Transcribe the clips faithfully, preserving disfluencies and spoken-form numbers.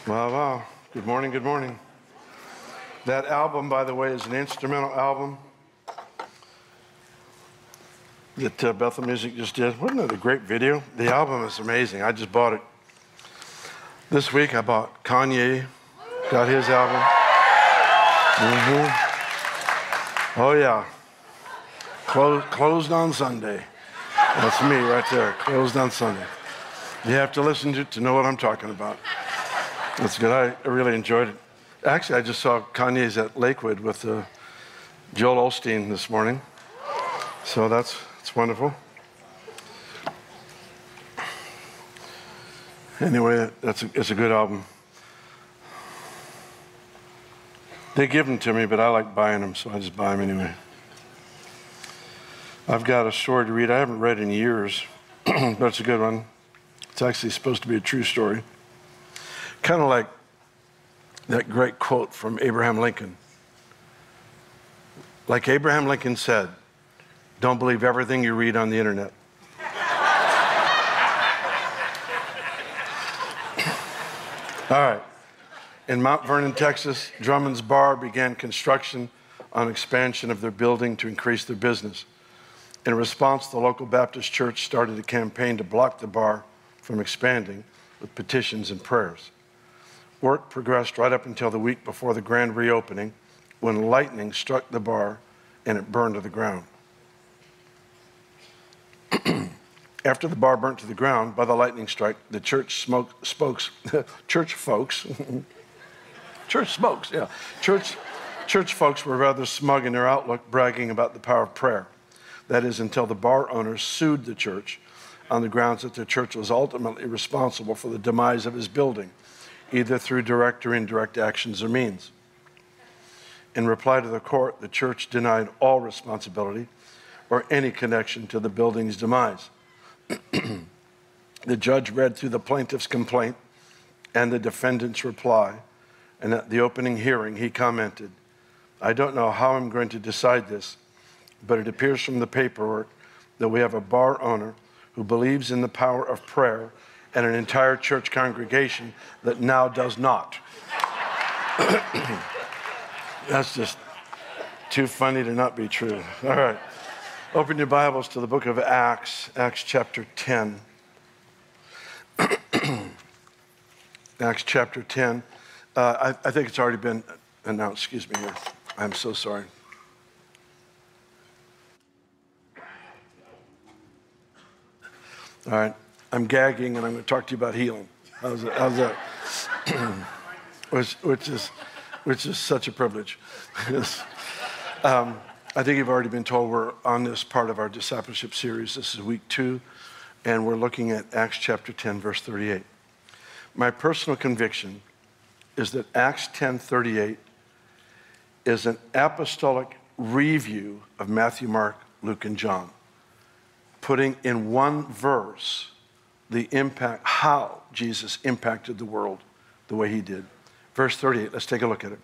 Wow, wow. Good morning, good morning. That album, by the way, is an instrumental album that uh, Bethel Music just did. Wasn't it a great video? The album is amazing. I just bought it. This week I bought Kanye, got his album. Mm-hmm. Oh, yeah. Closed, closed on Sunday. That's me right there, closed on Sunday. You have to listen to it to know what I'm talking about. That's good. I, I really enjoyed it. Actually, I just saw Kanye's at Lakewood with uh, Joel Osteen this morning. So that's, that's wonderful. Anyway, that's a, it's a good album. They give them to me, but I like buying them, so I just buy them anyway. I've got a story to read. I haven't read in years, but it's a good one. It's actually supposed to be a true story. Kind of like that great quote from Abraham Lincoln. Like Abraham Lincoln said, don't believe everything you read on the internet. All right. In Mount Vernon, Texas, Drummond's Bar began construction on expansion of their building to increase their business. In response, the local Baptist church started a campaign to block the bar from expanding with petitions and prayers. Work progressed right up until the week before the grand reopening, when lightning struck the bar and it burned to the ground. After the bar burnt to the ground by the lightning strike, the church smoke, spokes, church folks, church smokes, yeah, church, church folks were rather smug in their outlook, bragging about the power of prayer. That is, until the bar owners sued the church on the grounds that the church was ultimately responsible for the demise of his building, either through direct or indirect actions or means. In reply to the court, the church denied all responsibility or any connection to the building's demise. The judge read through the plaintiff's complaint and the defendant's reply, and at the opening hearing, he commented, "I don't know how I'm going to decide this, but it appears from the paperwork that we have a bar owner who believes in the power of prayer and an entire church congregation that now does not." That's just too funny to not be true. All right. Open your Bibles to the book of Acts, Acts chapter ten. Acts chapter ten. Uh, I, I think it's already been announced. Excuse me here. I'm so sorry. All right. I'm gagging, and I'm going to talk to you about healing. How's that? How's that? which, which is, which is such a privilege. um, I think you've already been told we're on this part of our discipleship series. This is week two, and we're looking at Acts chapter ten, verse thirty-eight. My personal conviction is that Acts ten thirty-eight is an apostolic review of Matthew, Mark, Luke, and John, putting in one verse the impact, how Jesus impacted the world the way he did. Verse thirty-eight, let's take a look at it.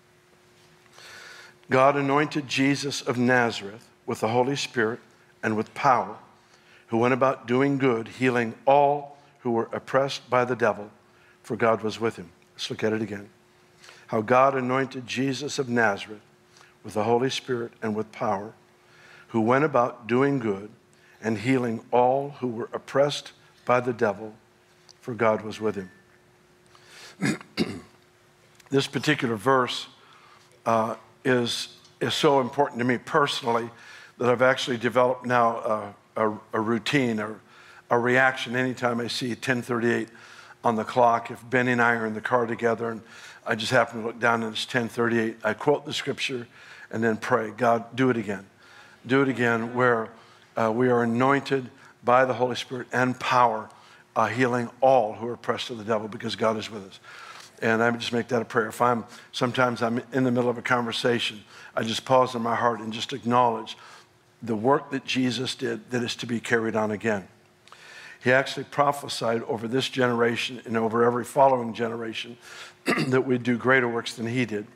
God anointed Jesus of Nazareth with the Holy Spirit and with power, who went about doing good, healing all who were oppressed by the devil, for God was with him. Let's look at it again. How God anointed Jesus of Nazareth with the Holy Spirit and with power, who went about doing good and healing all who were oppressed by the devil, for God was with him. This particular verse uh, is, is so important to me personally that I've actually developed now uh, a, a routine or a reaction anytime I see ten thirty-eight on the clock. If Benny and I are in the car together and I just happen to look down and it's ten thirty-eight, I quote the scripture and then pray, God, do it again. Do it again where uh, we are anointed by the Holy Spirit and power, uh, healing all who are oppressed of the devil, because God is with us. And I just make that a prayer. If I'm, sometimes I'm in the middle of a conversation, I just pause in my heart and just acknowledge the work that Jesus did that is to be carried on again. He actually prophesied over this generation and over every following generation that we'd do greater works than he did.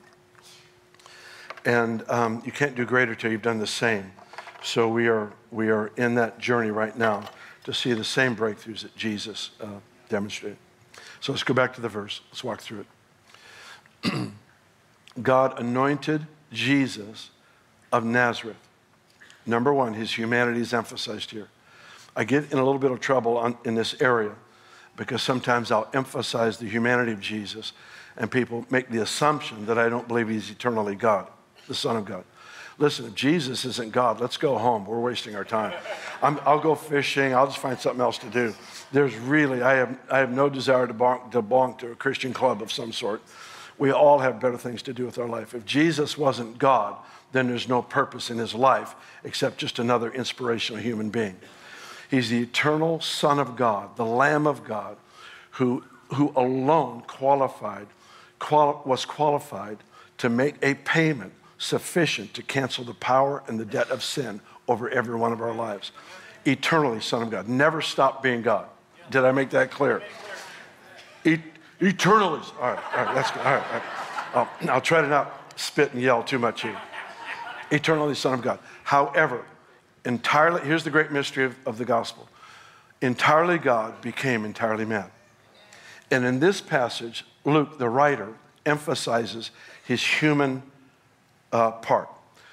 And um, you can't do greater till you've done the same. So we are, we are in that journey right now to see the same breakthroughs that Jesus uh, demonstrated. So let's go back to the verse. Let's walk through it. God anointed Jesus of Nazareth. Number one, his humanity is emphasized here. I get in a little bit of trouble on, in this area because sometimes I'll emphasize the humanity of Jesus and people make the assumption that I don't believe he's eternally God, the Son of God. Listen, if Jesus isn't God, let's go home. We're wasting our time. I'm, I'll go fishing. I'll just find something else to do. There's really, I have, I have no desire to belong, to belong to a Christian club of some sort. We all have better things to do with our life. If Jesus wasn't God, then there's no purpose in his life except just another inspirational human being. He's the eternal Son of God, the Lamb of God, who, who alone qualified, quali- was qualified to make a payment sufficient to cancel the power and the debt of sin over every one of our lives. Eternally Son of God. Never stopped being God. Did I make that clear? Et- eternally. All right, all right, that's good. All right, all right. I'll, I'll try to not spit and yell too much here. Eternally Son of God. However, entirely, here's the great mystery of, of the gospel. Entirely God became entirely man. And in this passage, Luke, the writer, emphasizes his human uh, part.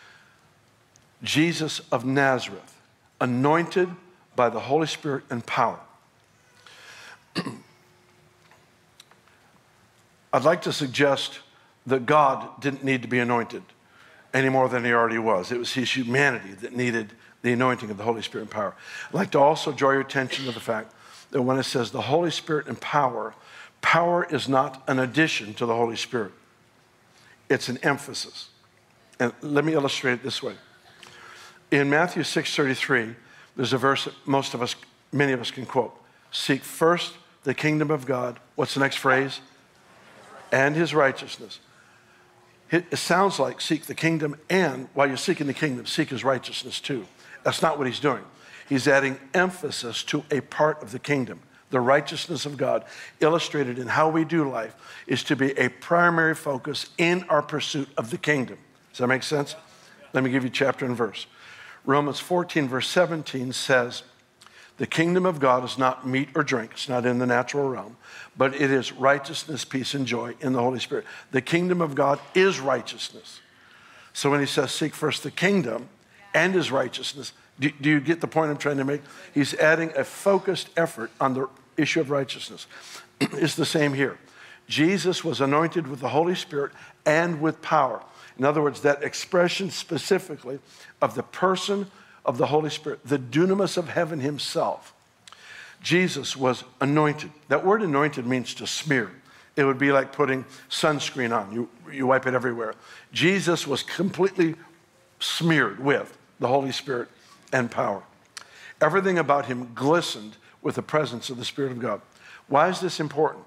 Jesus of Nazareth, anointed by the Holy Spirit and power. I'd like to suggest that God didn't need to be anointed any more than he already was. It was his humanity that needed the anointing of the Holy Spirit and power. I'd like to also draw your attention to the fact that when it says the Holy Spirit and power, power is not an addition to the Holy Spirit. It's an emphasis. And let me illustrate it this way. In Matthew six thirty-three, there's a verse that most of us, many of us can quote. Seek first the kingdom of God. What's the next phrase? And his righteousness. It sounds like seek the kingdom, and while you're seeking the kingdom, seek his righteousness too. That's not what he's doing. He's adding emphasis to a part of the kingdom. The righteousness of God, illustrated in how we do life, is to be a primary focus in our pursuit of the kingdom. Does that make sense? Let me give you chapter and verse. Romans fourteen, verse seventeen says, the kingdom of God is not meat or drink. It's not in the natural realm, but it is righteousness, peace, and joy in the Holy Spirit. The kingdom of God is righteousness. So when he says seek first the kingdom and his righteousness, do, do you get the point I'm trying to make? He's adding a focused effort on the issue of righteousness. It's the same here. Jesus was anointed with the Holy Spirit and with power. In other words, that expression specifically of the person of the Holy Spirit, the dunamis of heaven himself. Jesus was anointed. That word anointed means to smear. It would be like putting sunscreen on. You, you wipe it everywhere. Jesus was completely smeared with the Holy Spirit and power. Everything about him glistened with the presence of the Spirit of God. Why is this important?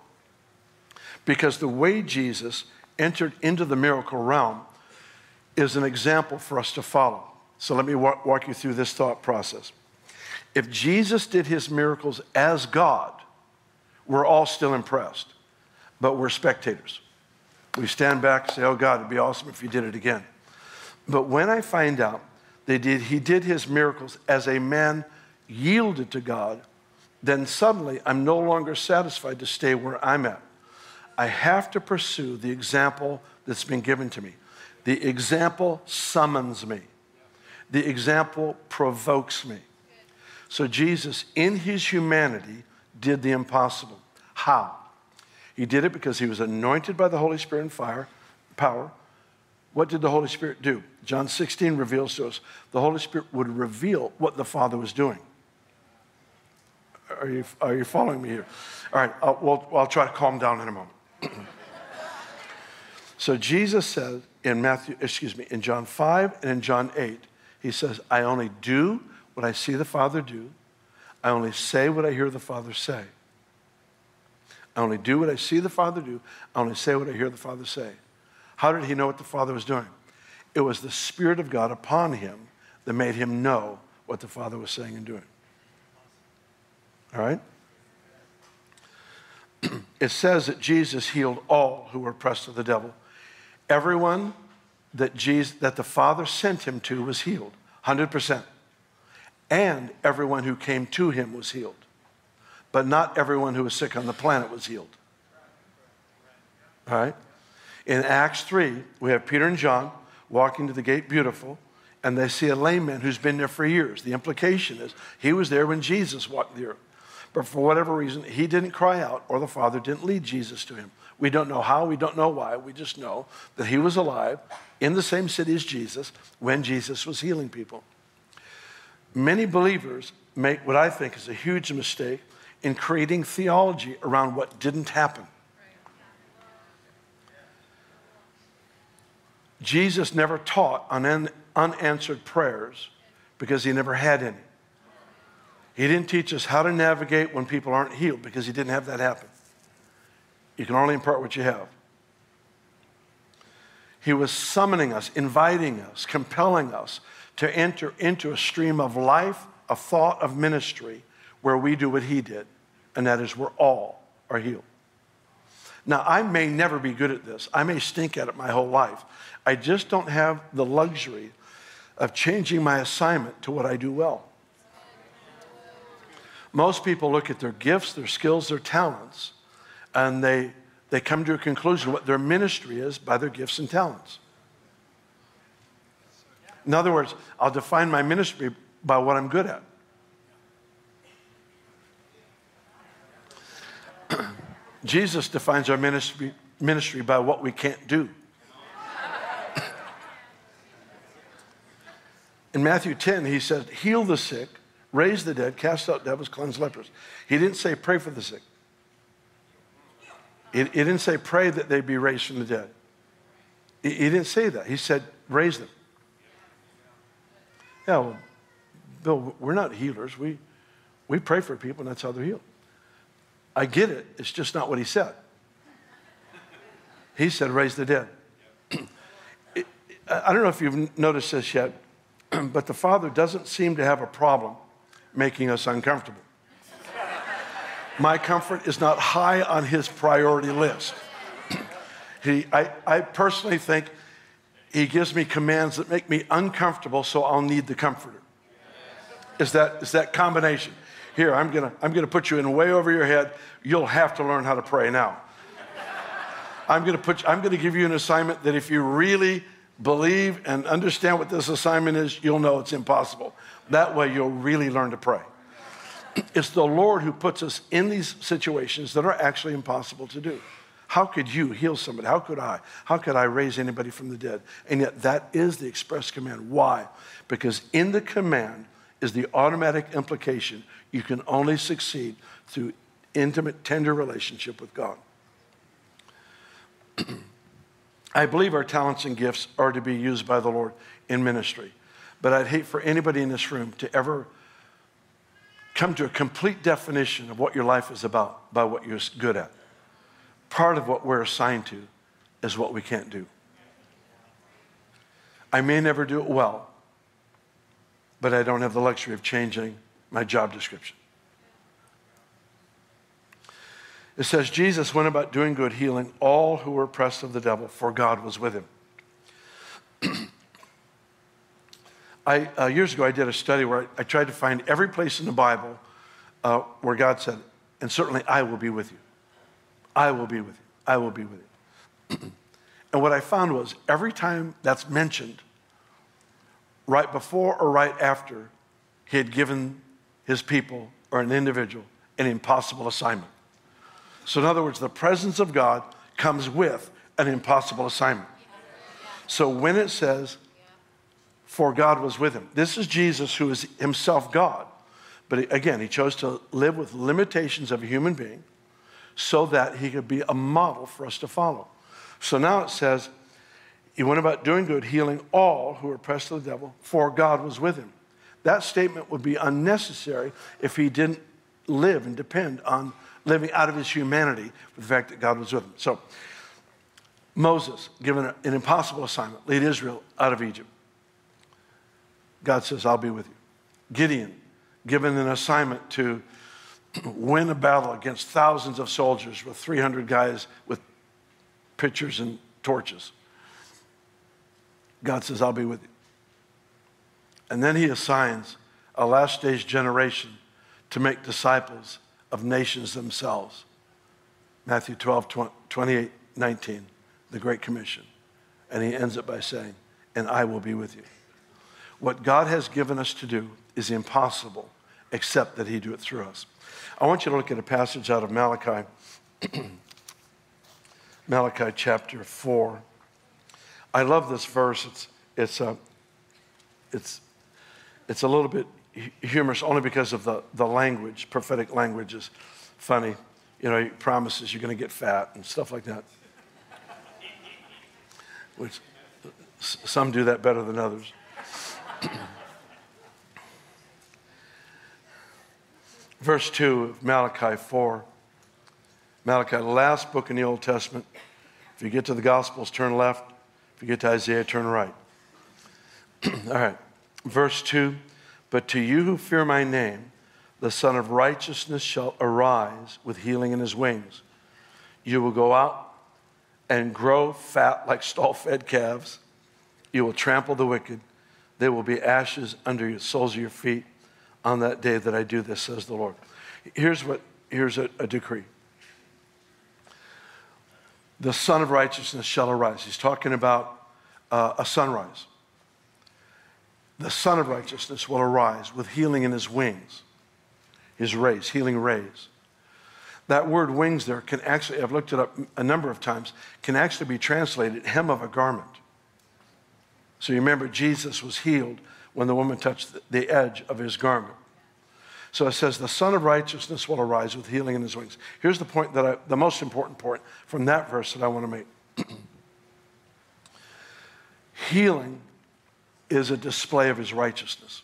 Because the way Jesus entered into the miracle realm is an example for us to follow. So let me walk, walk you through this thought process. If Jesus did his miracles as God, we're all still impressed, but we're spectators. We stand back and say, oh God, it'd be awesome if you did it again. But when I find out that did, he did his miracles as a man yielded to God, then suddenly I'm no longer satisfied to stay where I'm at. I have to pursue the example that's been given to me. The example summons me. The example provokes me. So Jesus, in his humanity, did the impossible. How? He did it because he was anointed by the Holy Spirit and fire, power. What did the Holy Spirit do? John sixteen reveals to us the Holy Spirit would reveal what the Father was doing. Are you, are you following me here? All right, I'll, we'll, I'll try to calm down in a moment. So Jesus said in Matthew, excuse me, in John five and in John eight, he says, I only do what I see the Father do. I only say what I hear the Father say. I only do what I see the Father do. I only say what I hear the Father say. How did he know what the Father was doing? It was the Spirit of God upon him that made him know what the Father was saying and doing. All right? It says that Jesus healed all who were oppressed of the devil. Everyone that Jesus, that the Father sent him to was healed, one hundred percent. And everyone who came to him was healed. But not everyone who was sick on the planet was healed. All right? In Acts three, we have Peter and John walking to the gate beautiful, and they see a lame man who's been there for years. The implication is he was there when Jesus walked the earth. But for whatever reason, he didn't cry out, or the Father didn't lead Jesus to him. We don't know how, we don't know why. We just know that he was alive in the same city as Jesus when Jesus was healing people. Many believers make what I think is a huge mistake in creating theology around what didn't happen. Jesus never taught on unanswered prayers because he never had any. He didn't teach us how to navigate when people aren't healed because he didn't have that happen. You can only impart what you have. He was summoning us, inviting us, compelling us to enter into a stream of life, a thought of ministry where we do what he did, and that is where all are healed. Now, I may never be good at this. I may stink at it my whole life. I just don't have the luxury of changing my assignment to what I do well. Most people look at their gifts, their skills, their talents, and they, they come to a conclusion what their ministry is by their gifts and talents. In other words, I'll define my ministry by what I'm good at. Jesus defines our ministry, ministry by what we can't do. In Matthew ten, he says, heal the sick, raise the dead, cast out devils, cleanse lepers. He didn't say pray for the sick. He, he didn't say pray that they be raised from the dead. He, he didn't say that. He said raise them. Yeah, well, Bill, we're not healers. We, we pray for people, and that's how they're healed. I get it. It's just not what he said. He said raise the dead. it, I don't know if you've noticed this yet, but the Father doesn't seem to have a problem making us uncomfortable. My comfort is not high on his priority list. he, I, I personally think he gives me commands that make me uncomfortable, so I'll need the comforter. Is that, is that combination? Here, I'm gonna, I'm gonna put you in way over your head. You'll have to learn how to pray now. I'm gonna put, I'm gonna give you an assignment that if you really believe and understand what this assignment is, you'll know it's impossible. That way you'll really learn to pray. It's the Lord who puts us in these situations that are actually impossible to do. How could you heal somebody? How could I? How could I raise anybody from the dead? And yet that is the express command. Why? Because in the command is the automatic implication you can only succeed through intimate, tender relationship with God. I believe our talents and gifts are to be used by the Lord in ministry. But I'd hate for anybody in this room to ever come to a complete definition of what your life is about by what you're good at. Part of what we're assigned to is what we can't do. I may never do it well, but I don't have the luxury of changing my job description. It says, Jesus went about doing good, healing all who were oppressed of the devil, for God was with him. I, uh, years ago, I did a study where I, I tried to find every place in the Bible uh, where God said, and certainly I will be with you. I will be with you. I will be with you. And what I found was every time that's mentioned, right before or right after, he had given his people or an individual an impossible assignment. So in other words, the presence of God comes with an impossible assignment. So when it says, for God was with him, this is Jesus who is himself God. But again, he chose to live with limitations of a human being so that he could be a model for us to follow. So now it says, he went about doing good, healing all who were oppressed of the devil, for God was with him. That statement would be unnecessary if he didn't live and depend on living out of his humanity with the fact that God was with him. So Moses, given an impossible assignment, lead Israel out of Egypt. God says, I'll be with you. Gideon, given an assignment to win a battle against thousands of soldiers with three hundred guys with pitchers and torches. God says, I'll be with you. And then he assigns a last stage generation to make disciples of nations themselves. Matthew twelve, twenty-eight, nineteen, the Great Commission. And he ends it by saying, and I will be with you. What God has given us to do is impossible except that he do it through us. I want you to look at a passage out of Malachi, Malachi chapter four. I love this verse. It's, it's, a, it's, it's a little bit humorous only because of the, the language. Prophetic language is funny. You know, he promises you're going to get fat and stuff like that. Which some do that better than others. Verse two of Malachi four. Malachi, the last book in the Old Testament. If you get to the Gospels, turn left. If you get to Isaiah, turn right. All right. Verse two. But to you who fear my name, the Son of Righteousness shall arise with healing in his wings. You will go out and grow fat like stall-fed calves. You will trample the wicked. There will be ashes under the soles of your feet on that day that I do this, says the Lord. Here's what. Here's a, a decree. The Son of Righteousness shall arise. He's talking about uh, a sunrise. The Son of Righteousness will arise with healing in his wings, his rays, healing rays. That word wings there can actually, I've looked it up a number of times, can actually be translated hem of a garment. So you remember Jesus was healed when the woman touched the edge of his garment. So it says the Son of Righteousness will arise with healing in his wings. Here's the point that I, the most important point from that verse that I want to make. Healing is a display of his righteousness.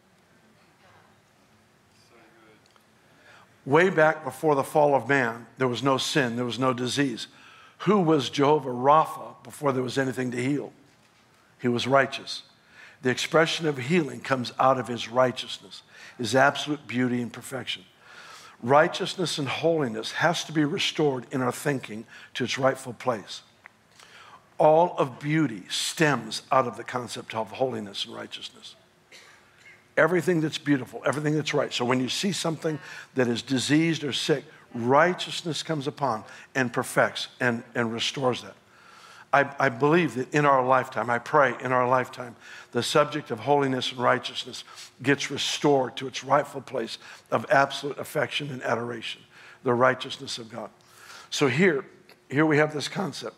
Way back before the fall of man, there was no sin, there was no disease. Who was Jehovah Rapha before there was anything to heal? He was righteous. The expression of healing comes out of his righteousness, his absolute beauty and perfection. Righteousness and holiness has to be restored in our thinking to its rightful place. All of beauty stems out of the concept of holiness and righteousness. Everything that's beautiful, everything that's right. So when you see something that is diseased or sick, righteousness comes upon and perfects and, and restores that. I, I believe that in our lifetime, I pray in our lifetime, the subject of holiness and righteousness gets restored to its rightful place of absolute affection and adoration, the righteousness of God. So here, here we have this concept.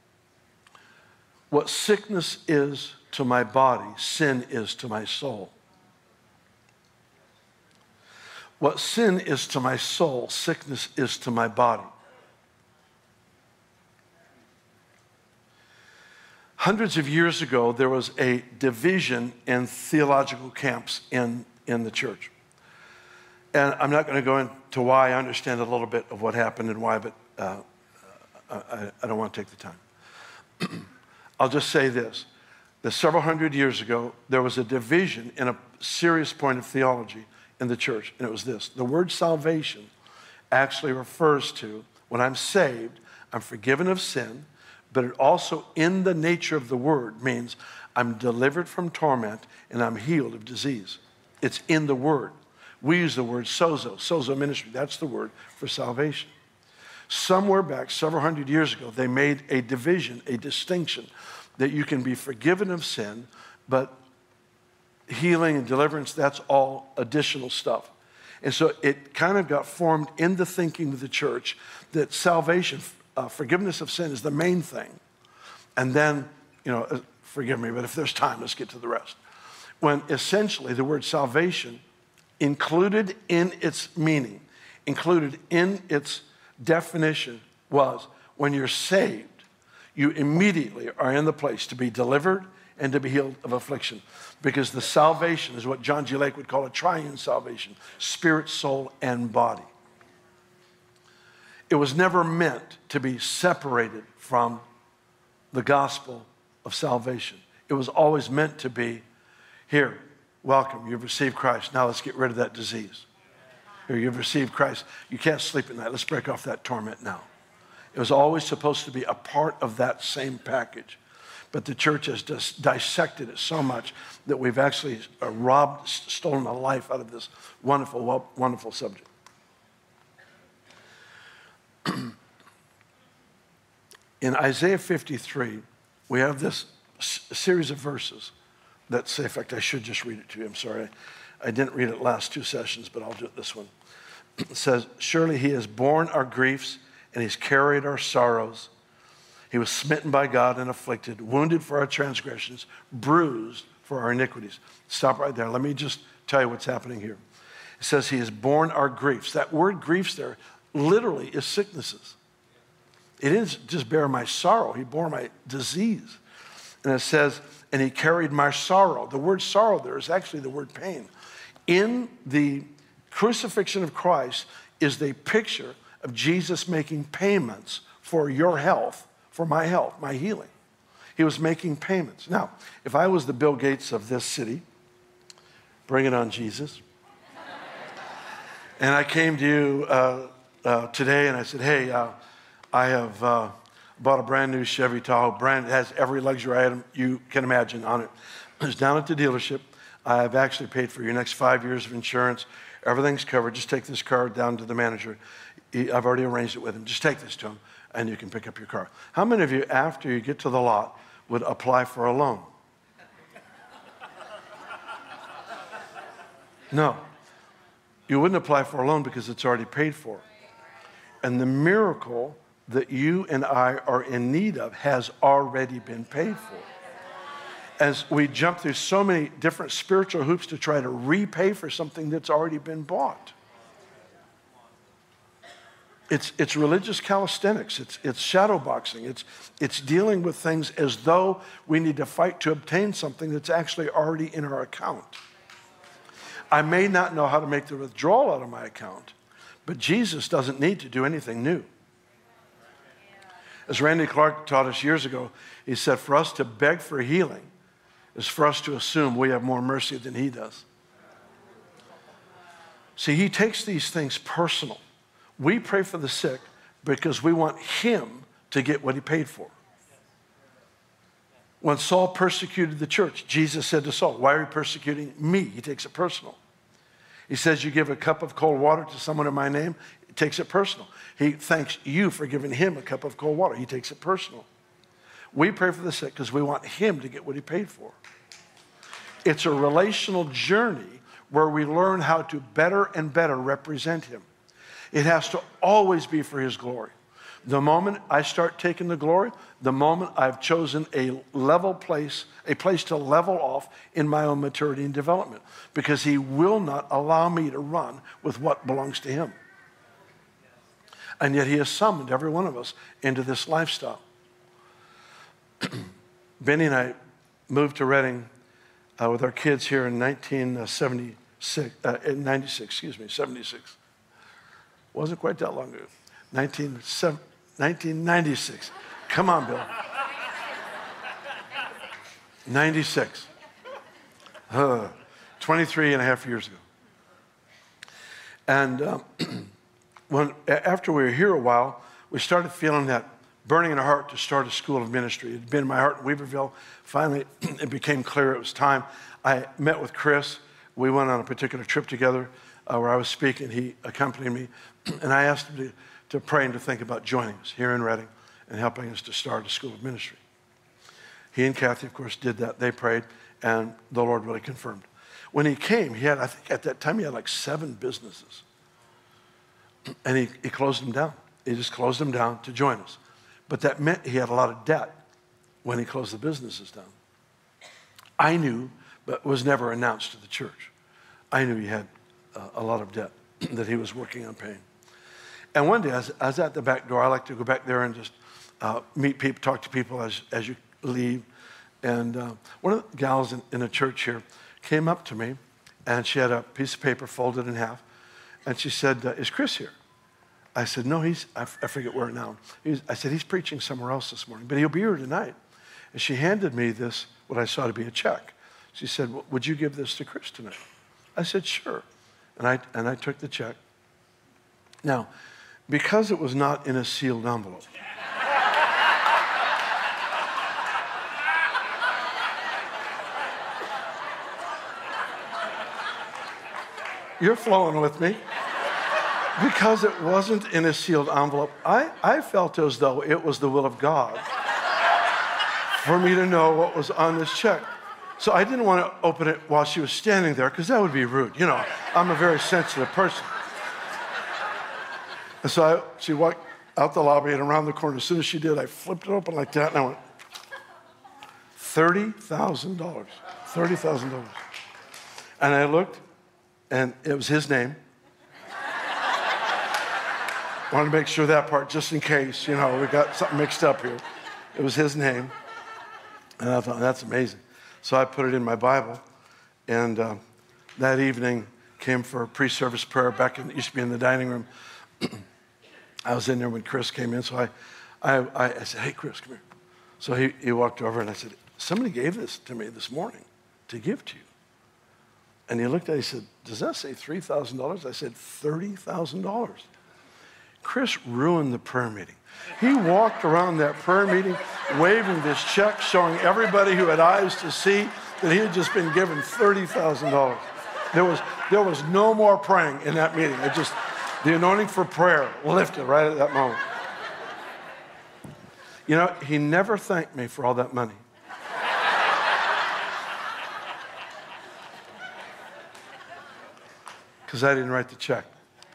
What sickness is to my body, sin is to my soul. What sin is to my soul, sickness is to my body. Hundreds of years ago, there was a division in theological camps in, in the church. And I'm not going to go into why. I understand a little bit of what happened and why, but uh, I, I don't want to take the time. I'll just say this, that several hundred years ago, there was a division in a serious point of theology in the church, and it was this. The word salvation actually refers to, when I'm saved, I'm forgiven of sin, but it also, in the nature of the word, means I'm delivered from torment and I'm healed of disease. It's in the word. We use the word sozo, sozo ministry. That's the word for salvation. Somewhere back, several hundred years ago, they made a division, a distinction, that you can be forgiven of sin, but healing and deliverance, that's all additional stuff. And so it kind of got formed in the thinking of the church that salvation, uh, forgiveness of sin is the main thing. And then, you know, uh, forgive me, but if there's time, let's get to the rest. When essentially the word salvation, included in its meaning, included in its definition, was when you're saved, you immediately are in the place to be delivered and to be healed of affliction. Because the salvation is what John G. Lake would call a triune salvation, spirit, soul, and body. It was never meant to be separated from the gospel of salvation. It was always meant to be, here, welcome, you've received Christ. Now let's get rid of that disease. Here, you've received Christ. You can't sleep at night. Let's break off that torment now. It was always supposed to be a part of that same package. But the church has just dissected it so much that we've actually uh, robbed, stolen the life out of this wonderful, wonderful subject. In Isaiah fifty-three, we have this s- series of verses that say, in fact, I should just read it to you. I'm sorry. I didn't read it last two sessions, but I'll do it this one. It says, surely he has borne our griefs and he's carried our sorrows. He was smitten by God and afflicted, wounded for our transgressions, bruised for our iniquities. Stop right there. Let me just tell you what's happening here. It says he has borne our griefs. That word griefs there literally is sicknesses. It didn't just bear my sorrow. He bore my disease. And it says, and he carried my sorrow. The word sorrow there is actually the word pain. In the crucifixion of Christ is the picture of Jesus making payments for your health, for my health, my healing. He was making payments. Now, if I was the Bill Gates of this city, bring it on, Jesus. And I came to you uh, uh, today and I said, hey, uh, I have uh, bought a brand new Chevy Tahoe. Brand, it has every luxury item you can imagine on it. It's down at the dealership. I've actually paid for your next five years of insurance. Everything's covered. Just take this car down to the manager. He, I've already arranged it with him. Just take this to him and you can pick up your car. How many of you, after you get to the lot, would apply for a loan? No. You wouldn't apply for a loan because it's already paid for. And the miracle that you and I are in need of has already been paid for. As we jump through so many different spiritual hoops to try to repay for something that's already been bought. It's, it's religious calisthenics. It's, it's shadow boxing. It's, it's dealing with things as though we need to fight to obtain something that's actually already in our account. I may not know how to make the withdrawal out of my account, but Jesus doesn't need to do anything new. As Randy Clark taught us years ago, he said, for us to beg for healing is for us to assume we have more mercy than he does. See, he takes these things personal. We pray for the sick because we want him to get what he paid for. When Saul persecuted the church, Jesus said to Saul, why are you persecuting me? He takes it personal. He says, you give a cup of cold water to someone in my name, he takes it personal. He thanks you for giving him a cup of cold water. He takes it personal. We pray for the sick because we want him to get what he paid for. It's a relational journey where we learn how to better and better represent him. It has to always be for his glory. The moment I start taking the glory, the moment I've chosen a level place, a place to level off in my own maturity and development, because he will not allow me to run with what belongs to him. And yet he has summoned every one of us into this lifestyle. Benny and I moved to Redding uh, with our kids here in nineteen seventy-six, uh, ninety-six, excuse me, seventy-six. Wasn't quite that long ago. nineteen ninety-six. Come on, Bill. ninety-six. Uh, twenty-three and a half years ago. And um, when, after we were here a while, we started feeling that burning in our heart to start a school of ministry. It had been in my heart in Weaverville. Finally, it became clear it was time. I met with Chris. We went on a particular trip together uh, where I was speaking. He accompanied me. And I asked him to, to pray and to think about joining us here in Redding and helping us to start a school of ministry. He and Kathy, of course, did that. They prayed, and the Lord really confirmed. When he came, he had, I think at that time, he had like seven businesses. And he, he closed them down. He just closed them down to join us. But that meant he had a lot of debt when he closed the businesses down. I knew, but was never announced to the church. I knew he had uh, a lot of debt that he was working on paying. And one day, I was, I was at the back door. I like to go back there and just uh, meet people, talk to people as, as you leave. And uh, one of the gals in, in a church here came up to me, and she had a piece of paper folded in half. And she said, uh, is Chris here? I said, no, he's, I, f- I forget where now. He's, I said, he's preaching somewhere else this morning, but he'll be here tonight. And she handed me this, what I saw to be a check. She said, well, would you give this to Chris tonight? I said, sure. And I, and I took the check. Now, because it was not in a sealed envelope, you're flowing with me. because it wasn't in a sealed envelope, I, I felt as though it was the will of God for me to know what was on this check. So I didn't want to open it while she was standing there because that would be rude. You know, I'm a very sensitive person. And so I, she walked out the lobby and around the corner. As soon as she did, I flipped it open like that and I went, thirty thousand dollars. thirty thousand dollars. And I looked and it was his name. Wanted to make sure that part, just in case, you know, we got something mixed up here. It was his name. And I thought, that's amazing. So I put it in my Bible. And uh, that evening came for a pre-service prayer back in, it used to be in the dining room. I was in there when Chris came in. So I, I, I said, hey, Chris, come here. So he, he walked over and I said, somebody gave this to me this morning to give to you. And he looked at it, he said, does that say three thousand dollars? I said, thirty thousand dollars. Chris ruined the prayer meeting. He walked around that prayer meeting waving this check, showing everybody who had eyes to see that he had just been given thirty thousand dollars. There was, there was no more praying in that meeting. It just, the anointing for prayer lifted right at that moment. You know, he never thanked me for all that money. Because I didn't write the check.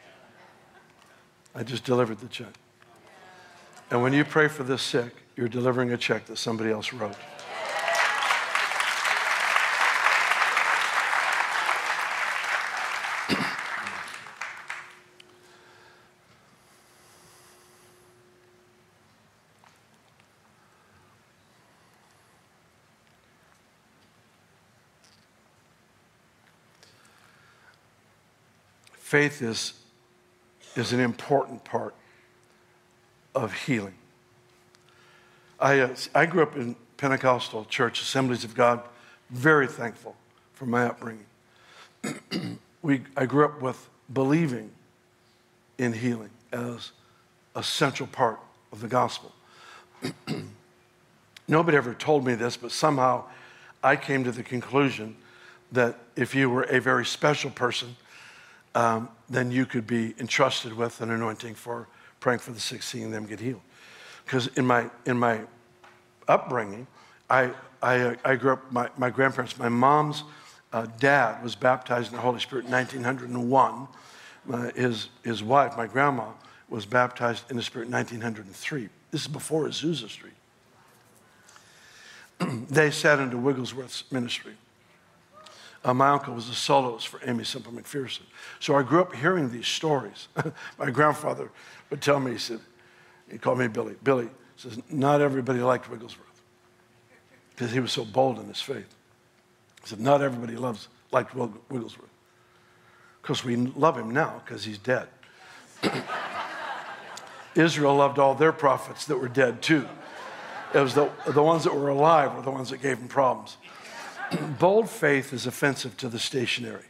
I just delivered the check. And when you pray for the sick, you're delivering a check that somebody else wrote. Faith is, is an important part of healing. I, uh, I grew up in Pentecostal church, Assemblies of God, very thankful for my upbringing. we, I grew up with believing in healing as a central part of the gospel. Nobody ever told me this, but somehow I came to the conclusion that if you were a very special person, um, then you could be entrusted with an anointing for praying for the sick, seeing them get healed. Because in my in my upbringing, I I, I grew up. My, my grandparents, my mom's uh, dad was baptized in the Holy Spirit in nineteen oh one. Uh, his his wife, my grandma, was baptized in the Spirit in nineteen oh three. This is before Azusa Street. They sat into Wigglesworth's ministry. Uh, my uncle was a soloist for Amy Semple McPherson. So I grew up hearing these stories. My grandfather would tell me, he said, he called me Billy. Billy says, not everybody liked Wigglesworth because he was so bold in his faith. He said, not everybody loves liked Wigglesworth because we love him now because he's dead. Israel loved all their prophets that were dead too. It was the, the ones that were alive were the ones that gave him problems. Bold faith is offensive to the stationary.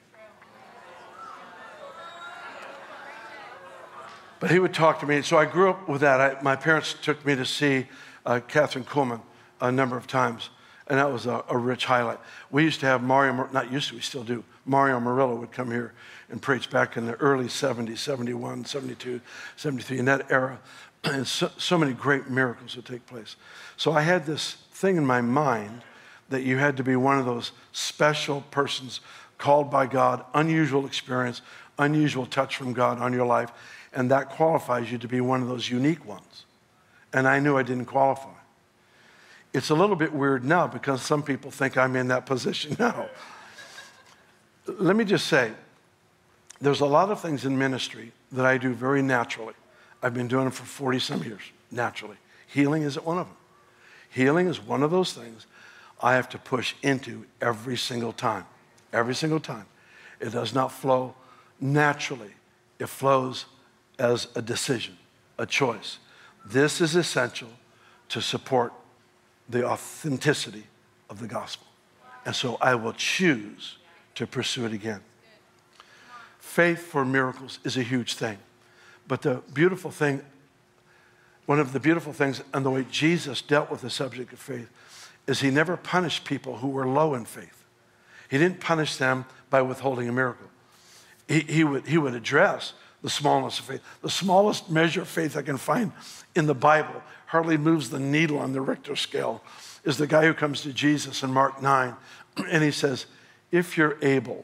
But he would talk to me. So I grew up with that. I, my parents took me to see uh, Catherine Kuhlman a number of times, and that was a, a rich highlight. We used to have Mario, not used to, we still do. Mario Murillo would come here and preach back in the early seventies, seventy-one, seventy-two, seventy-three, in that era. And so, so many great miracles would take place. So I had this thing in my mind that you had to be one of those special persons called by God, unusual experience, unusual touch from God on your life, and that qualifies you to be one of those unique ones. And I knew I didn't qualify. It's a little bit weird now because some people think I'm in that position now. Let me just say, there's a lot of things in ministry that I do very naturally. I've been doing it for forty some years, naturally. Healing isn't one of them. Healing is one of those things I have to push into every single time, every single time. It does not flow naturally. It flows as a decision, a choice. This is essential to support the authenticity of the gospel. And so I will choose to pursue it again. Faith for miracles is a huge thing. But the beautiful thing, one of the beautiful things and the way Jesus dealt with the subject of faith is he never punished people who were low in faith. He didn't punish them by withholding a miracle. He, he, would, he would address the smallness of faith. The smallest measure of faith I can find in the Bible, hardly moves the needle on the Richter scale, is the guy who comes to Jesus in Mark nine, and he says, if you're able.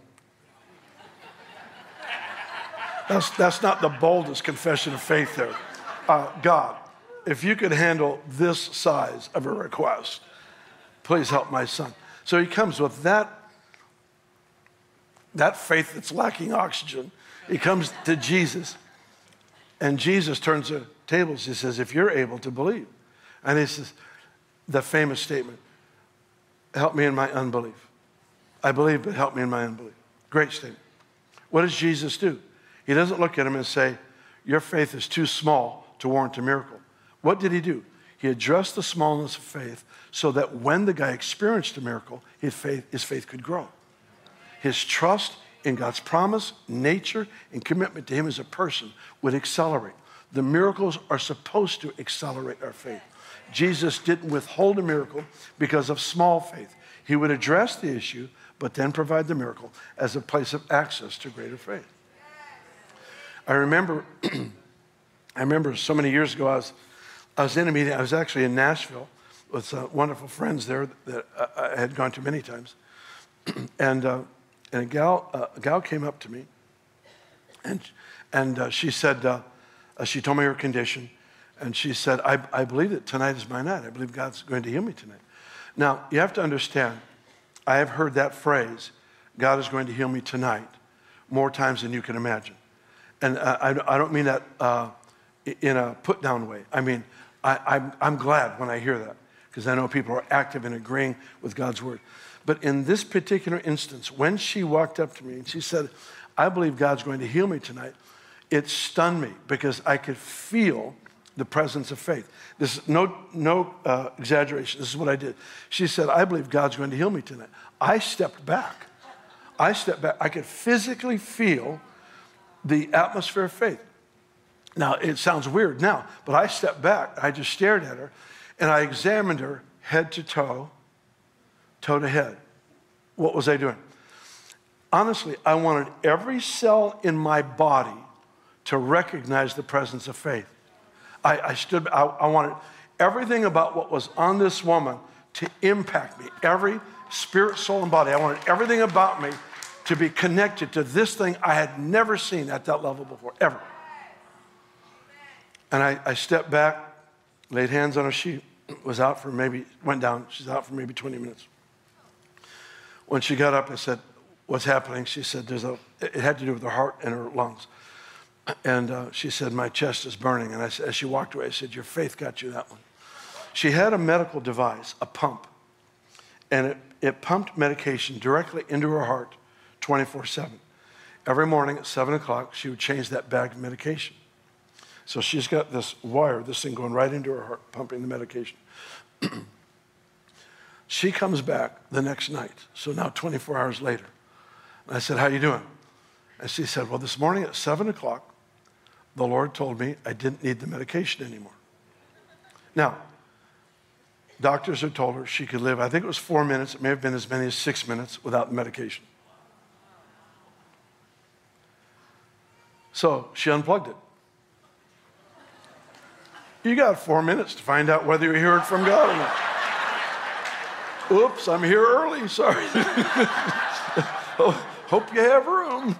That's, that's not the boldest confession of faith there. Uh, God, if you could handle this size of a request, please help my son. So he comes with that, that faith that's lacking oxygen. He comes to Jesus, and Jesus turns the tables. He says, if you're able to believe. And he says, the famous statement, help me in my unbelief. I believe, but help me in my unbelief. Great statement. What does Jesus do? He doesn't look at him and say, your faith is too small to warrant a miracle. What did he do? He addressed the smallness of faith so that when the guy experienced a miracle, his faith, his faith could grow. His trust in God's promise, nature, and commitment to him as a person would accelerate. The miracles are supposed to accelerate our faith. Jesus didn't withhold a miracle because of small faith. He would address the issue, but then provide the miracle as a place of access to greater faith. I remember, I remember so many years ago, I was, I was in a meeting. I was actually in Nashville with uh, wonderful friends there that I, I had gone to many times. and uh, and a gal, uh, a gal came up to me, and and uh, she said, uh, uh, she told me her condition, and she said, I, I believe that tonight is my night. I believe God's going to heal me tonight. Now, you have to understand, I have heard that phrase, God is going to heal me tonight, more times than you can imagine. And I, I don't mean that uh, in a put-down way. I mean, I, I'm, I'm glad when I hear that, because I know people are active in agreeing with God's word. But in this particular instance, when she walked up to me and she said, I believe God's going to heal me tonight, it stunned me because I could feel the presence of faith. This is no, no uh, exaggeration. This is what I did. She said, I believe God's going to heal me tonight. I stepped back. I stepped back. I could physically feel the atmosphere of faith. Now, it sounds weird now, but I stepped back. I just stared at her, and I examined her head to toe, toe to head. What was I doing? Honestly, I wanted every cell in my body to recognize the presence of faith. I, I stood, I, I wanted everything about what was on this woman to impact me. Every spirit, soul, and body. I wanted everything about me to be connected to this thing I had never seen at that level before, ever. And I, I stepped back, laid hands on her. She was out for maybe, went down. She's out for maybe twenty minutes. When she got up, I said, what's happening? She said, "There's a." It had to do with her heart and her lungs. And uh, she said, my chest is burning. And I, as she walked away, I said, your faith got you that one. She had a medical device, a pump. And it, it pumped medication directly into her heart twenty-four seven. Every morning at seven o'clock, she would change that bag of medication. So she's got this wire, this thing going right into her heart, pumping the medication. She comes back the next night, so now twenty-four hours later. And I said, how you doing? And she said, well, this morning at seven o'clock, the Lord told me I didn't need the medication anymore. Now, doctors had told her she could live, I think it was four minutes, it may have been as many as six minutes without the medication. So she unplugged it. You got four minutes to find out whether you heard from God or not. Oops, I'm here early, sorry. Hope you have room.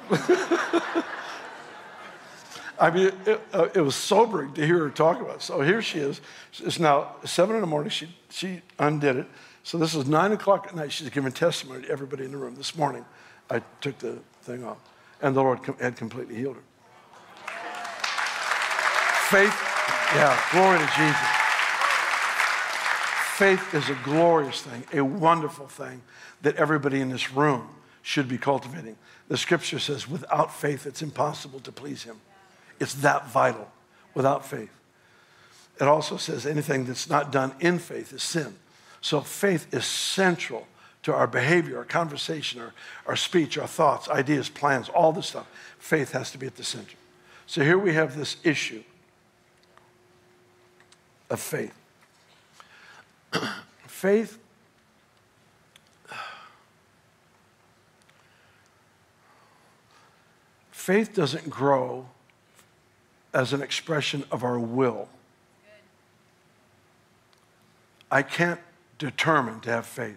I mean, it, it, uh, it was sobering to hear her talk about it. So here she is. It's now seven in the morning. She, she undid it. So this is nine o'clock at night. She's giving testimony to everybody in the room. This morning, I took the thing off, and the Lord com- had completely healed her. Faith, yeah, glory to Jesus. Faith is a glorious thing, a wonderful thing that everybody in this room should be cultivating. The scripture says, without faith, it's impossible to please him. It's that vital, without faith. It also says anything that's not done in faith is sin. So faith is central to our behavior, our conversation, our, our speech, our thoughts, ideas, plans, all this stuff. Faith has to be at the center. So here we have this issue of faith. Faith Faith doesn't grow as an expression of our will. I can't determine to have faith.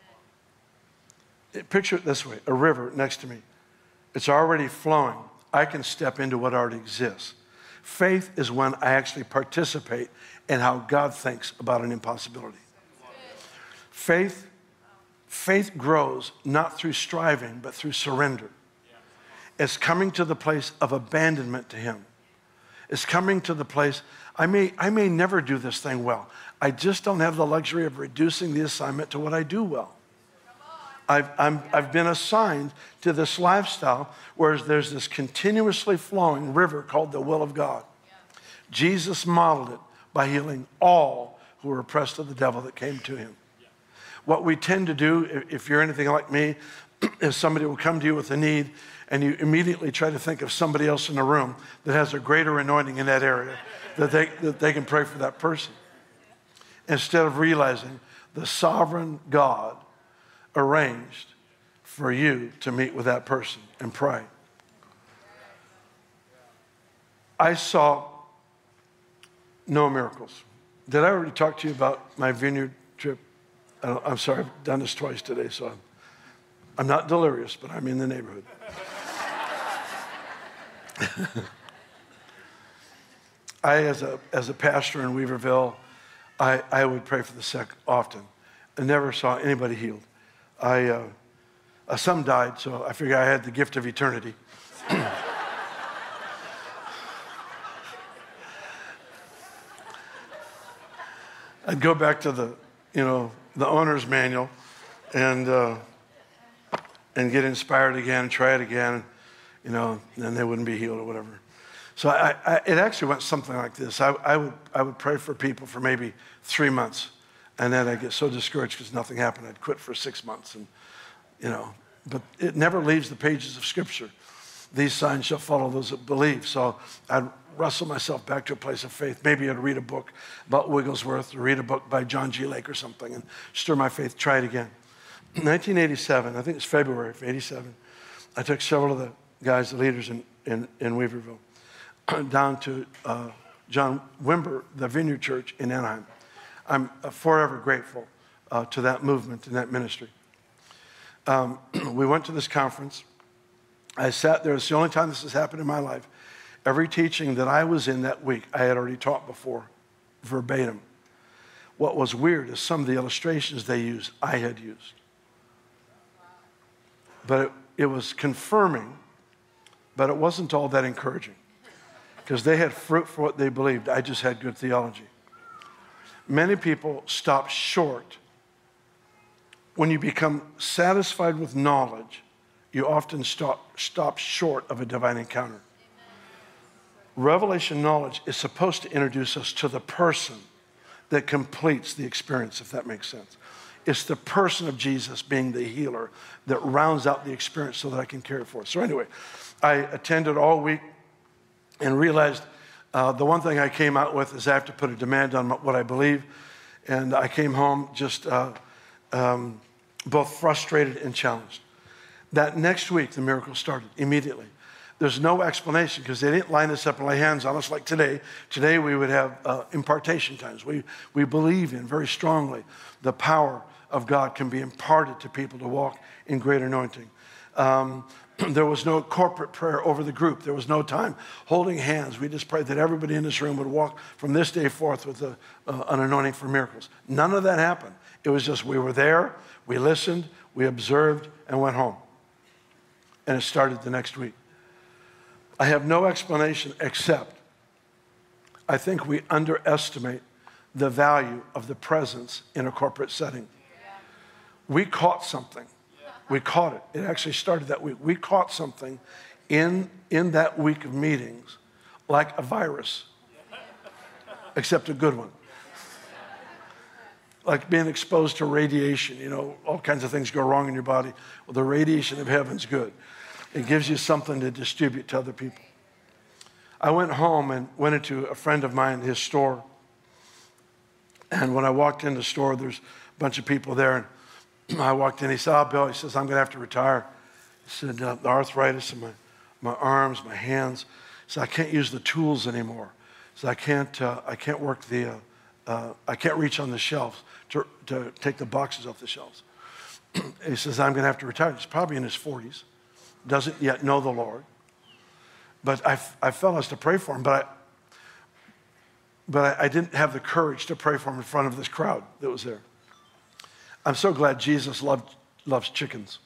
Picture it this way, a river next to me. It's already flowing. I can step into what already exists. Faith is when I actually participate in how God thinks about an impossibility. Faith, faith grows not through striving, but through surrender. It's coming to the place of abandonment to Him. It's coming to the place, I may, I may never do this thing well. I just don't have the luxury of reducing the assignment to what I do well. I've, I'm, I've been assigned to this lifestyle where there's this continuously flowing river called the will of God. Yeah. Jesus modeled it by healing all who were oppressed of the devil that came to Him. Yeah. What we tend to do, if you're anything like me, is somebody will come to you with a need and you immediately try to think of somebody else in the room that has a greater anointing in that area that they, that they can pray for that person. Instead of realizing the sovereign God arranged for you to meet with that person and pray. I saw no miracles. Did I already talk to you about my vineyard trip? I'm sorry, I've done this twice today, so I'm, I'm not delirious, but I'm in the neighborhood. I, as a, as a pastor in Weaverville, I, I would pray for the sick often. I never saw anybody healed. I, uh, uh, some died, so I figured I had the gift of eternity. I'd go back to the, you know, the owner's manual and uh, and get inspired again and try it again, you know, and they wouldn't be healed or whatever. So I, I, it actually went something like this. I, I would I would pray for people for maybe three months. And then I'd get so discouraged because nothing happened. I'd quit for six months. And, you know, but it never leaves the pages of Scripture. These signs shall follow those that believe. So I'd wrestle myself back to a place of faith. Maybe I'd read a book about Wigglesworth or read a book by John G. Lake or something and stir my faith, try it again. In nineteen eighty-seven, I think it's February of eighty-seven, I took several of the guys, the leaders in, in, in Weaverville, down to uh, John Wimber, the Vineyard Church in Anaheim. I'm forever grateful uh, to that movement and that ministry. Um, we went to this conference. I sat there. It's the only time this has happened in my life. Every teaching that I was in that week, I had already taught before, verbatim. What was weird is some of the illustrations they used, I had used. But it, it was confirming, but it wasn't all that encouraging because they had fruit for what they believed. I just had good theology. Many people stop short. When you become satisfied with knowledge, you often stop, stop short of a divine encounter. Amen. Revelation knowledge is supposed to introduce us to the person that completes the experience, if that makes sense. It's the person of Jesus being the healer that rounds out the experience so that I can carry it forth. So anyway, I attended all week and realized Uh, the one thing I came out with is I have to put a demand on what I believe. And I came home just uh, um, both frustrated and challenged. That next week, the miracle started immediately. There's no explanation because they didn't line us up and lay hands on us like today. Today we would have uh, impartation times. We, we believe in very strongly the power of God can be imparted to people to walk in great anointing. Um, There was no corporate prayer over the group. There was no time holding hands. We just prayed that everybody in this room would walk from this day forth with a, uh, an anointing for miracles. None of that happened. It was just we were there, we listened, we observed, and went home. And it started the next week. I have no explanation except I think we underestimate the value of the presence in a corporate setting. We caught something. We caught it. It actually started that week. We caught something in, in that week of meetings like a virus, except a good one. Like being exposed to radiation, you know, all kinds of things go wrong in your body. Well, the radiation of heaven's good. It gives you something to distribute to other people. I went home and went into a friend of mine, his store. And when I walked in the store, there's a bunch of people there. And I walked in, he said, oh, Bill, he says, I'm going to have to retire. He said, uh, the arthritis in my, my arms, my hands. So I can't use the tools anymore. So I can't, uh, I can't work the, uh, uh, I can't reach on the shelves to, to take the boxes off the shelves. He says, I'm going to have to retire. He's probably in his forties, doesn't yet know the Lord. But I, I felt us to pray for him, but I, but I, I didn't have the courage to pray for him in front of this crowd that was there. I'm so glad Jesus loved, loves chickens.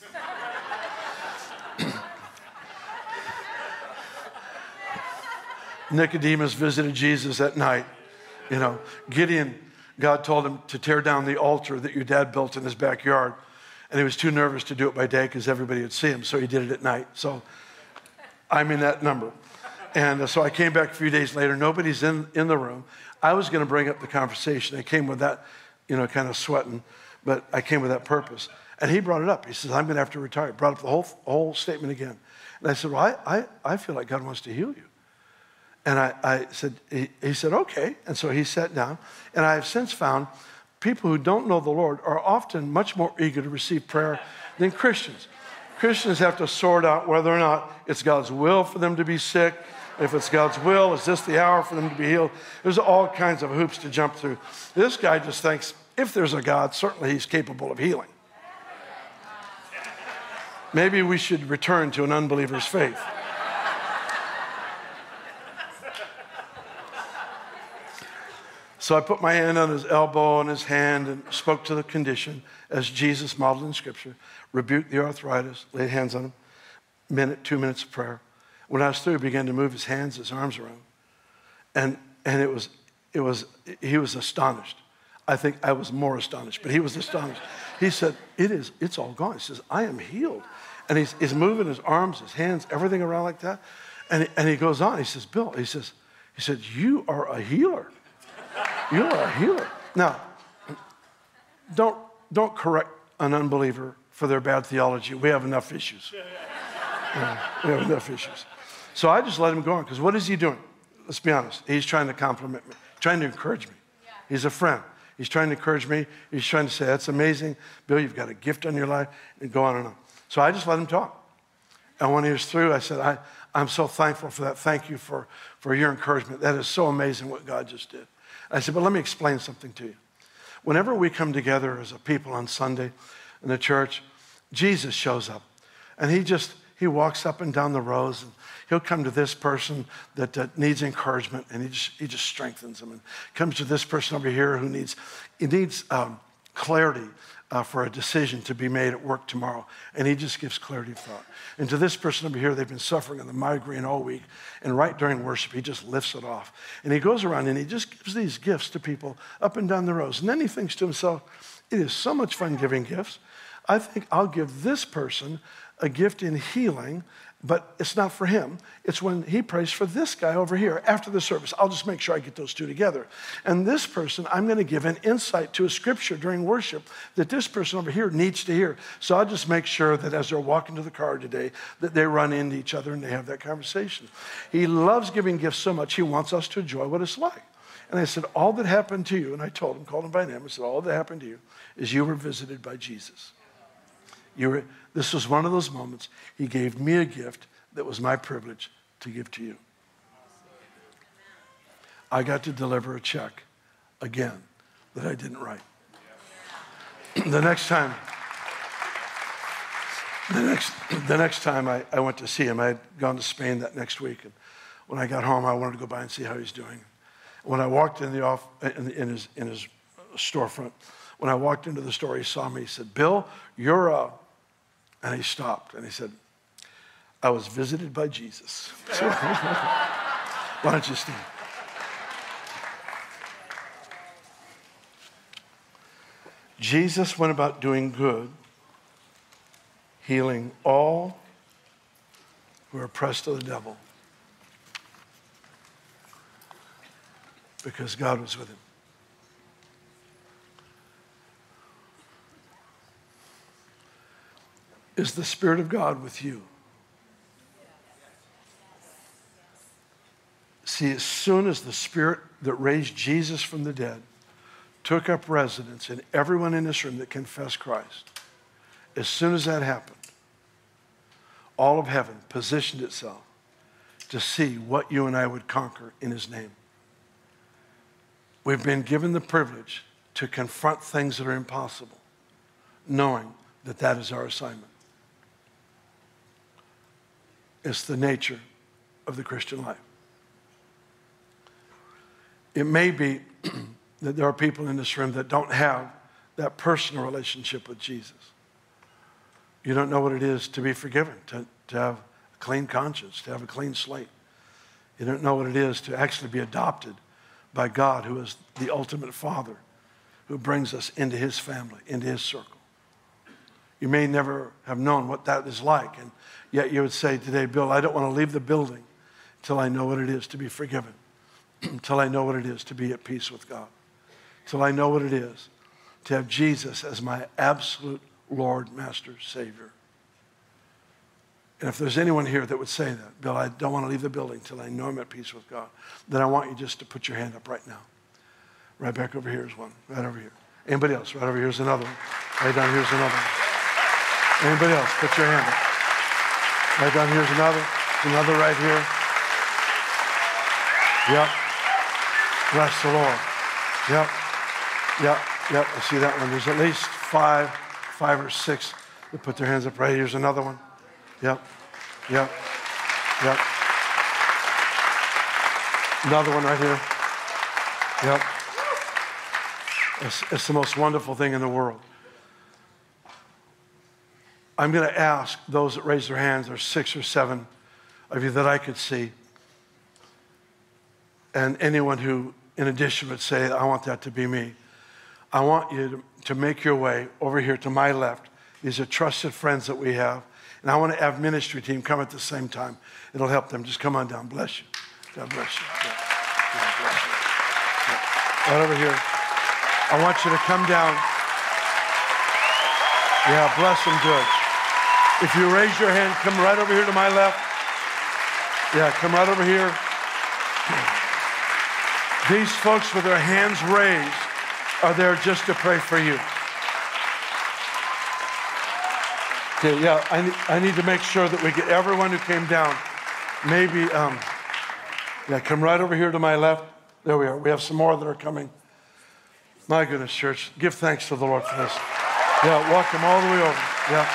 Nicodemus visited Jesus at night. You know, Gideon, God told him to tear down the altar that your dad built in his backyard. And he was too nervous to do it by day because everybody would see him. So he did it at night. So I'm in that number. And uh, so I came back a few days later. Nobody's in, in the room. I was going to bring up the conversation. I came with that, you know, kind of sweating. But I came with that purpose. And he brought it up. He says, I'm going to have to retire. He brought up the whole, whole statement again. And I said, well, I, I, I feel like God wants to heal you. And I, I said, he, he said, okay. And so he sat down. And I have since found people who don't know the Lord are often much more eager to receive prayer than Christians. Christians have to sort out whether or not it's God's will for them to be sick. If it's God's will, is this the hour for them to be healed? There's all kinds of hoops to jump through. This guy just thinks, if there's a God, certainly he's capable of healing. Maybe we should return to an unbeliever's faith. So I put my hand on his elbow and his hand and spoke to the condition as Jesus modeled in Scripture, rebuked the arthritis, laid hands on him, minute, two minutes of prayer. When I was through, he began to move his hands, his arms around. And, and it was, it was, he was astonished. I think I was more astonished, but he was astonished. He said, it is, it's all gone. He says, I am healed. And he's, he's moving his arms, his hands, everything around like that. And he, and he goes on, he says, Bill, he says, he said, you are a healer. You are a healer. Now, don't, don't correct an unbeliever for their bad theology. We have enough issues. Uh, we have enough issues. So I just let him go on, because what is he doing? Let's be honest. He's trying to compliment me, trying to encourage me. He's a friend. He's trying to encourage me. He's trying to say, that's amazing. Bill, you've got a gift on your life, and go on and on. So I just let him talk. And when he was through, I said, I, I'm so thankful for that. Thank you for, for your encouragement. That is so amazing what God just did. I said, but let me explain something to you. Whenever we come together as a people on Sunday in the church, Jesus shows up. And he just, he walks up and down the rows, and he'll come to this person that uh, needs encouragement, and he just, he just strengthens them. And comes to this person over here who needs, he needs um, clarity uh, for a decision to be made at work tomorrow. And he just gives clarity of thought. And to this person over here, they've been suffering on the migraine all week. And right during worship, he just lifts it off. And he goes around and he just gives these gifts to people up and down the rows. And then he thinks to himself, it is so much fun giving gifts. I think I'll give this person a gift in healing, but it's not for him. It's when he prays for this guy over here after the service. I'll just make sure I get those two together. And this person, I'm going to give an insight to a scripture during worship that this person over here needs to hear. So I'll just make sure that as they're walking to the car today, that they run into each other and they have that conversation. He loves giving gifts so much, he wants us to enjoy what it's like. And I said, all that happened to you, and I told him, called him by name, I said, all that happened to you is you were visited by Jesus. You were, this was one of those moments. He gave me a gift that was my privilege to give to you. I got to deliver a check again that I didn't write. The next time, the next, the next time I, I went to see him, I had gone to Spain that next week. And when I got home, I wanted to go by and see how he's doing. When I walked in the off, in, in his in his storefront, when I walked into the store, he saw me. He said, "Bill, you're a," and he stopped and he said, "I was visited by Jesus." So, why don't you stand? Jesus went about doing good, healing all who are oppressed of the devil, because God was with him. Is the Spirit of God with you? See, as soon as the Spirit that raised Jesus from the dead took up residence in everyone in this room that confessed Christ, as soon as that happened, all of heaven positioned itself to see what you and I would conquer in his name. We've been given the privilege to confront things that are impossible, knowing that that is our assignment. It's the nature of the Christian life. It may be that there are people in this room that don't have that personal relationship with Jesus. You don't know what it is to be forgiven, to, to have a clean conscience, to have a clean slate. You don't know what it is to actually be adopted by God, who is the ultimate Father, who brings us into his family, into his circle. You may never have known what that is like, and yet you would say today, Bill, I don't want to leave the building until I know what it is to be forgiven, until I know what it is to be at peace with God, until I know what it is to have Jesus as my absolute Lord, Master, Savior. And if there's anyone here that would say that, Bill, I don't want to leave the building until I know I'm at peace with God, then I want you just to put your hand up right now. Right back over here is one, right over here. Anybody else? Right over here is another one. Right down here is another one. Anybody else? Put your hand up. Right down here is another. Another right here. Yep. Bless the Lord. Yep. Yep. Yep. I see that one. There's at least five, five or six that put their hands up. Right here's another one. Yep. Yep. Yep. Another one right here. Yep. It's, it's the most wonderful thing in the world. I'm going to ask those that raise their hands, there's six or seven of you that I could see, and anyone who, in addition, would say, I want that to be me. I want you to, to make your way over here to my left. These are trusted friends that we have. And I want to have ministry team come at the same time. It'll help them. Just come on down. Bless you. God bless you. God bless you. Right over here. I want you to come down. Yeah, bless them good. If you raise your hand, come right over here to my left. Yeah, come right over here. These folks with their hands raised are there just to pray for you. Okay, yeah, I need, I need to make sure that we get everyone who came down. Maybe, um, yeah, come right over here to my left. There we are. We have some more that are coming. My goodness, church, give thanks to the Lord for this. Yeah, walk them all the way over. Yeah.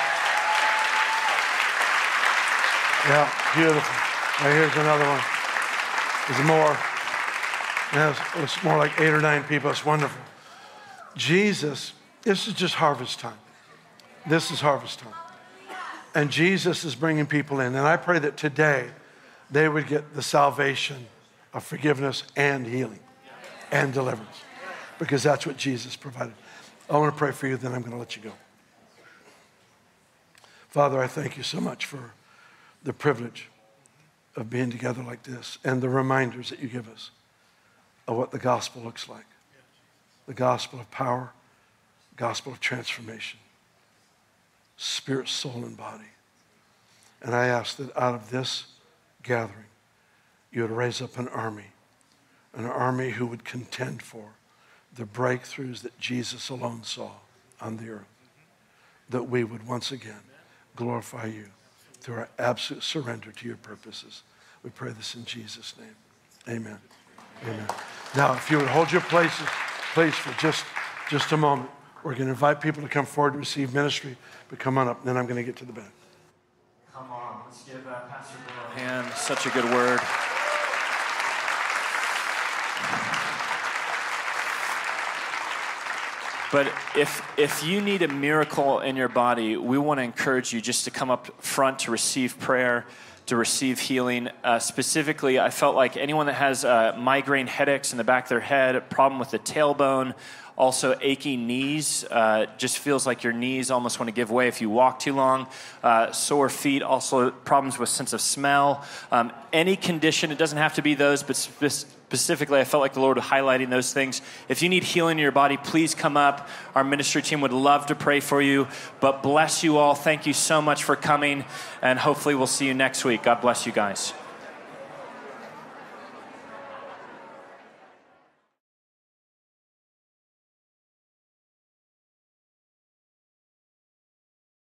Yeah, beautiful. Right, here's another one. There's more. Yeah, it's, it's more like eight or nine people. It's wonderful. Jesus, this is just harvest time. This is harvest time. And Jesus is bringing people in. And I pray that today they would get the salvation of forgiveness and healing and deliverance, because that's what Jesus provided. I want to pray for you, then I'm going to let you go. Father, I thank you so much for the privilege of being together like this and the reminders that you give us of what the gospel looks like. The gospel of power, gospel of transformation, spirit, soul, and body. And I ask that out of this gathering, you would raise up an army, an army who would contend for the breakthroughs that Jesus alone saw on the earth, that we would once again glorify you through our absolute surrender to your purposes. We pray this in Jesus' name. Amen. Amen. Now, if you would hold your places, please, for just, just a moment. We're going to invite people to come forward to receive ministry, but come on up, and then I'm going to get to the band. Come on, let's give uh, Pastor Bill a hand. Such a good word. But if if you need a miracle in your body, we want to encourage you just to come up front to receive prayer, to receive healing. Uh, specifically, I felt like anyone that has uh, migraine headaches in the back of their head, a problem with the tailbone, also aching knees, uh, just feels like your knees almost want to give way if you walk too long. Uh, sore feet, also problems with sense of smell. Um, any condition, it doesn't have to be those, but spe- specifically, I felt like the Lord was highlighting those things. If you need healing in your body, please come up. Our ministry team would love to pray for you. But bless you all. Thank you so much for coming, and hopefully we'll see you next week. God bless you guys.